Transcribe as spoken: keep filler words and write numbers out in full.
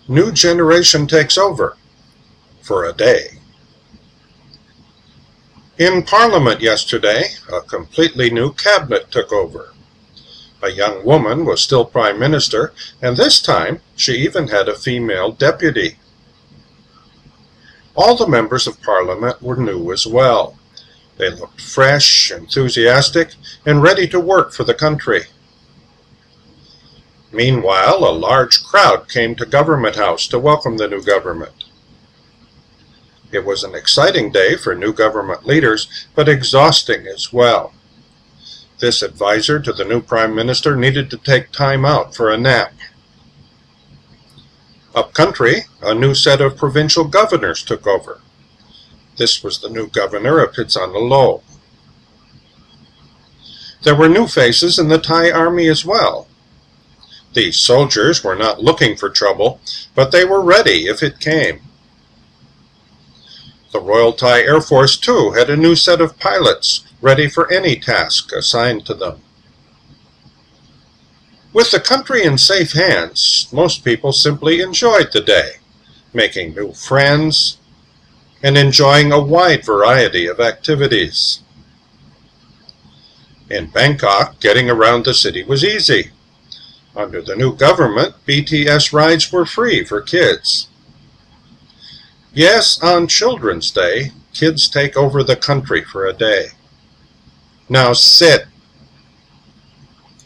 New generation takes over for a day. In Parliament yesterday, a completely new cabinet took over. A young woman was still Prime Minister, and this time she even had a female deputy. All the members of Parliament were new as well. They looked fresh, enthusiastic, and ready to work for the country. Meanwhile, a large crowd came to Government House to welcome the new government. It was an exciting day for new government leaders, but exhausting as well. This advisor to the new Prime Minister needed to take time out for a nap. Upcountry, a new set of provincial governors took over. This was the new governor of Phitsanulok. There were new faces in the Thai army as well. These soldiers were not looking for trouble, but they were ready if it came. The Royal Thai Air Force, too, had a new set of pilots, ready for any task assigned to them. With the country in safe hands, most people simply enjoyed the day, making new friends and enjoying a wide variety of activities. In Bangkok, getting around the city was easy. Under the new government, B T S rides were free for kids. Yes, on Children's Day, kids take over the country for a day. Now sit.